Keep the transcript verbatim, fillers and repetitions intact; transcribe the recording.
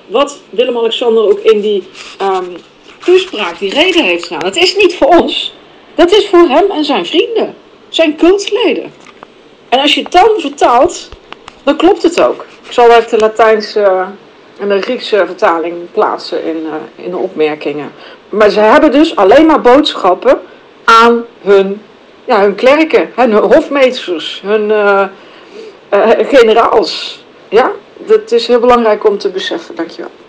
wat Willem-Alexander ook in die um, toespraak, die reden heeft gedaan. Het is niet voor ons. Dat is voor hem en zijn vrienden. Zijn cultleden. En als je het dan vertaalt, dan klopt het ook. Ik zal even de Latijnse en de Griekse vertaling plaatsen in, uh, in de opmerkingen. Maar ze hebben dus alleen maar boodschappen aan hun, ja, hun klerken, hun hofmeesters, hun uh, uh, generaals. Ja, dat is heel belangrijk om te beseffen. Dankjewel.